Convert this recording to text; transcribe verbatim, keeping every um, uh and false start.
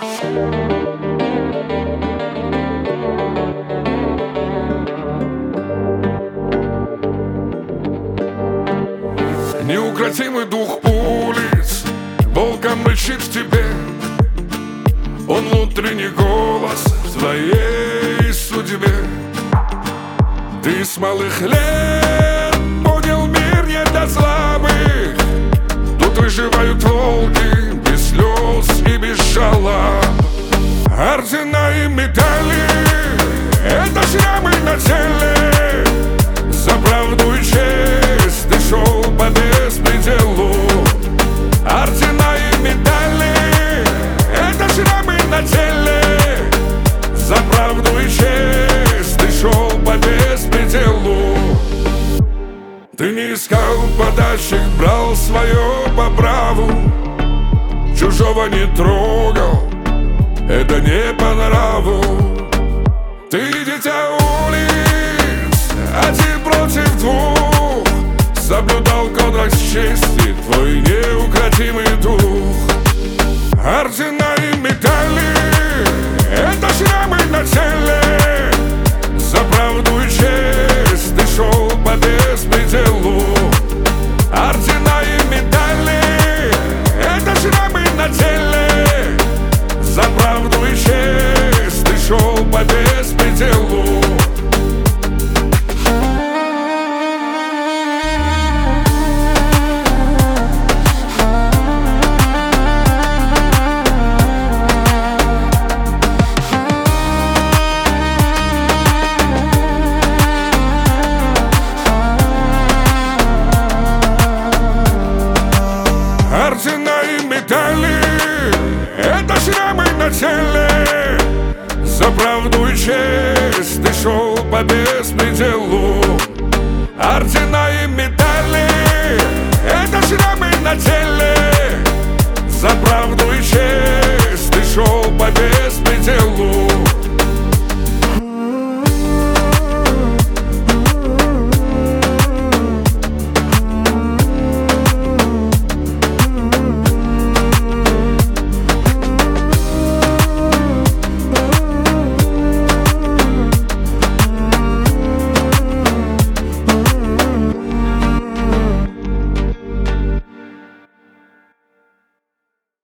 Неукротимый дух улиц волком рычит в тебе. Он внутренний голос в твоей судьбе. Ты с малых лет понял, мир не для слабых. Тут выживают волки без слез и без жалоб. Ордена и медали — это шрамы на теле. За правду и честь ты шел по беспределу. Ордена и медали — это шрамы на теле. За правду и честь ты шел по беспределу. Ты не искал подачек, брал свое по праву. Чужого не трогал, это не по нраву. Ты дитя улиц, один против двух. Соблюдал кодекс чести твой неукротимый дух. Ордена и медали — это шрамы на теле. За правду и честь ты шел по беспределу. Ордена и медали — это шрамы на теле. За правду и честь ты шел по беспределу. Ордена и медали — это шрамы на теле. За правду и честь ты шел по беспределу. Ордена